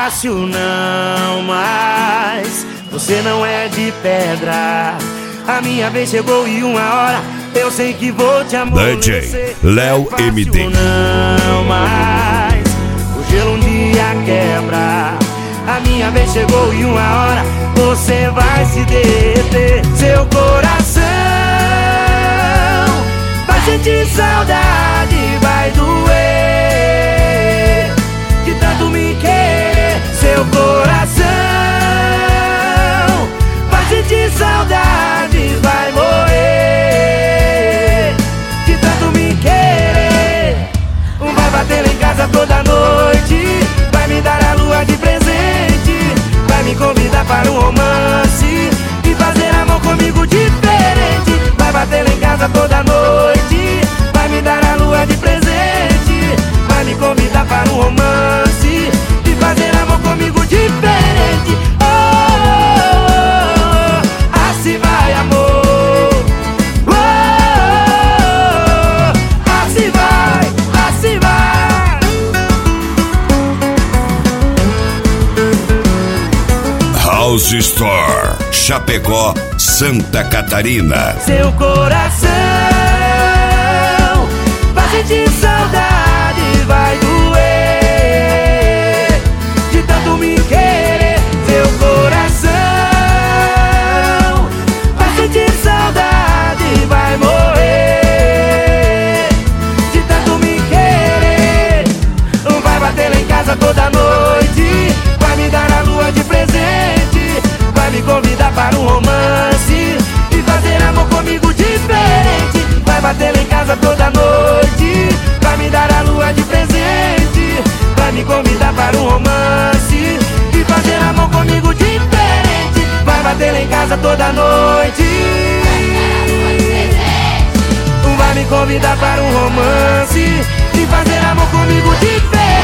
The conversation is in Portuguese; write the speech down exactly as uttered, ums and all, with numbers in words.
fácil não, mas você não é de pedra. A minha vez chegou e uma hora eu sei que vou te amolecer. D J Léo M D. Não, mas o gelo um dia quebra. A minha vez chegou e uma hora você vai se derreter. Seu coração vai sentir saudade, vai doer de tanto me querer. Seu coração vai sentir saudade, vai morrer de tanto me querer. Vai bater lá em casa toda noite, vai me dar a lua de presente, vai me convidar para um romance e fazer amor comigo diferente. Vai bater lá em casa toda noite, vai me dar a lua de presente, vai me convidar para um romance e fazer amor comigo diferente. Oh, oh, oh, assim vai amor. Oh, oh, oh, assim vai, assim vai. House Store, Chapecó, Santa Catarina. Seu coração vai sentir saudade, vai doer de tanto me querer. Seu coração vai sentir saudade, vai morrer de tanto me querer. Vai bater lá em casa toda noite, vai me dar a lua de presente, vai me convidar para um romance e fazer amor comigo diferente. Vai bater lá em casa toda noite, vai me dar a lua de presente, vai me convidar para um romance e fazer amor comigo diferente. Vai bater lá em casa toda noite, vai me convidar para um romance e fazer amor comigo diferente.